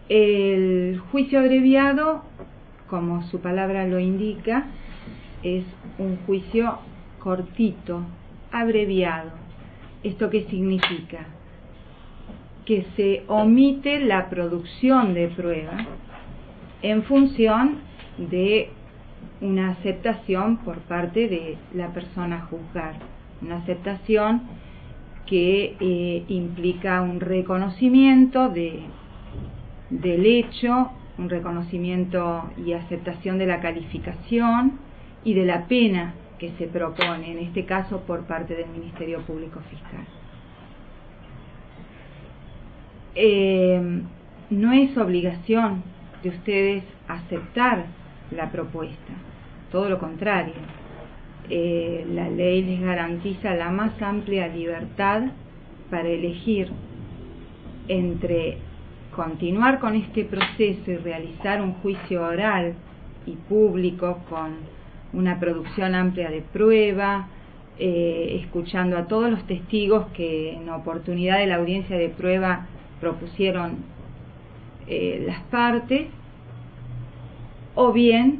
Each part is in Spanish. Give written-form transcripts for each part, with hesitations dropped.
El juicio abreviado, como su palabra lo indica, es un juicio cortito, abreviado. ¿Esto qué significa? Que se omite la producción de prueba en función de una aceptación por parte de la persona a juzgar, una aceptación que implica un reconocimiento del hecho, un reconocimiento y aceptación de la calificación y de la pena que se propone, en este caso por parte del Ministerio Público Fiscal. No es obligación de ustedes aceptar la propuesta, todo lo contrario. La ley les garantiza la más amplia libertad para elegir entre continuar con este proceso y realizar un juicio oral y público con una producción amplia de prueba, escuchando a todos los testigos que en oportunidad de la audiencia de prueba propusieron las partes, o bien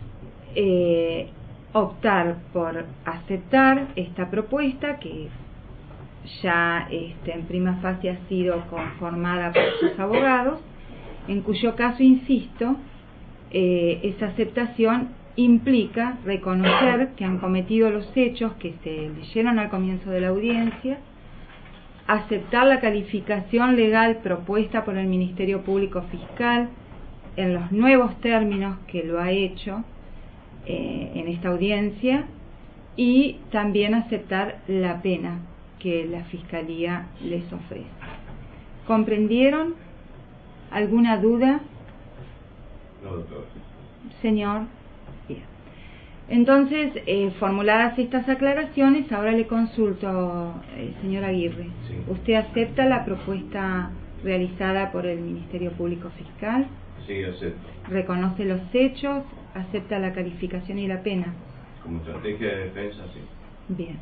optar por aceptar esta propuesta que ya en prima facie ha sido conformada por sus abogados, en cuyo caso, insisto, esa aceptación implica reconocer que han cometido los hechos que se leyeron al comienzo de la audiencia, aceptar la calificación legal propuesta por el Ministerio Público Fiscal en los nuevos términos que lo ha hecho en esta audiencia, y también aceptar la pena que la Fiscalía les ofrece. ¿Comprendieron? ¿Alguna duda? No, doctor. Señor. Bien. Entonces, formuladas estas aclaraciones, ahora le consulto, señor Aguirre. Sí. ¿Usted acepta la propuesta realizada por el Ministerio Público Fiscal? Sí, acepto. ¿Reconoce los hechos? ¿Acepta la calificación y la pena? Como estrategia de defensa, sí. Bien.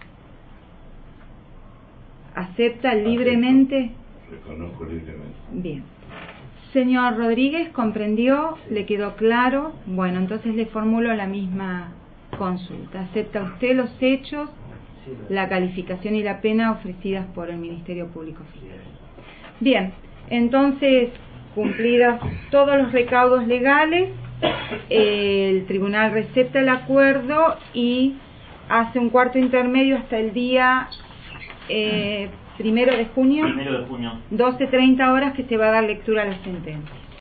¿Acepta libremente? Reconozco libremente. Bien. Señor Rodríguez, ¿comprendió? ¿Le quedó claro? Bueno, entonces le formulo la misma consulta. ¿Acepta usted los hechos, la calificación y la pena ofrecidas por el Ministerio Público Fiscal? Bien, entonces, cumplidos todos los recaudos legales, el tribunal recepta el acuerdo y hace un cuarto intermedio hasta el día 1 de junio, 12:30 horas, que se va a dar lectura a la sentencia.